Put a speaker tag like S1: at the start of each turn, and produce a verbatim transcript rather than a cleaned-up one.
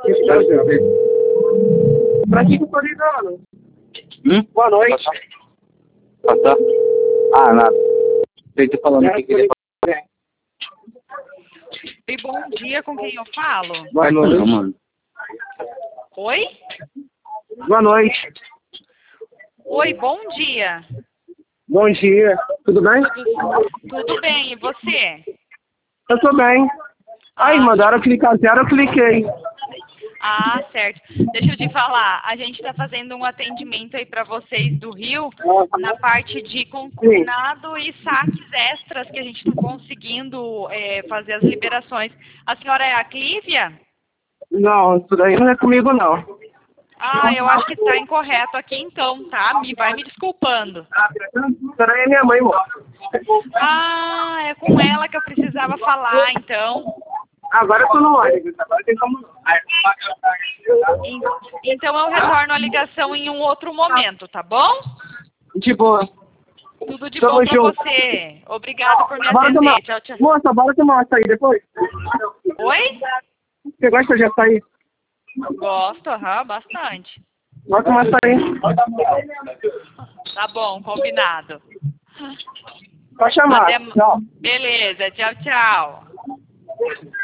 S1: Pra que que eu tô ligando?
S2: Hum?
S1: Boa noite.
S2: Passar? Ah, nada. Você tá falando o que queria falar.
S3: E bom dia, com quem eu falo?
S1: Boa noite.
S2: Não, mano.
S3: Oi?
S1: Boa noite.
S3: Oi, bom dia.
S1: Bom dia. Tudo bem?
S3: Tudo, tudo bem, e você?
S1: Eu tô bem. Aí,
S3: Ah,
S1: mandaram clicar zero, eu cliquei.
S3: Ah, certo. Deixa eu te falar, a gente está fazendo um atendimento aí para vocês do Rio, na parte de consignado e saques extras que a gente está conseguindo é, fazer as liberações. A senhora é a Clívia?
S1: Não, isso daí não é comigo, não.
S3: Ah, eu acho que está incorreto aqui então, tá? Me vai me desculpando.
S1: Isso daí é minha mãe, moça.
S3: Ah, é com ela que eu precisava falar, então.
S1: Agora eu tô no ônibus. Agora tem como...
S3: En- Então eu retorno a ligação em um outro momento, tá bom?
S1: De boa.
S3: Tudo de
S1: Tamo
S3: bom pra
S1: junto.
S3: você. Obrigada por me
S1: Bora tomar...
S3: atender. Tchau, tchau.
S1: Moça, bora tomar uma açaí depois?
S3: Oi?
S1: Você gosta de açaí?
S3: Gosto, aham, bastante.
S1: Bora tomar açaí.
S3: Tá bom, combinado.
S1: Pode chamar.
S3: Até...
S1: Tchau.
S3: Beleza, tchau, tchau.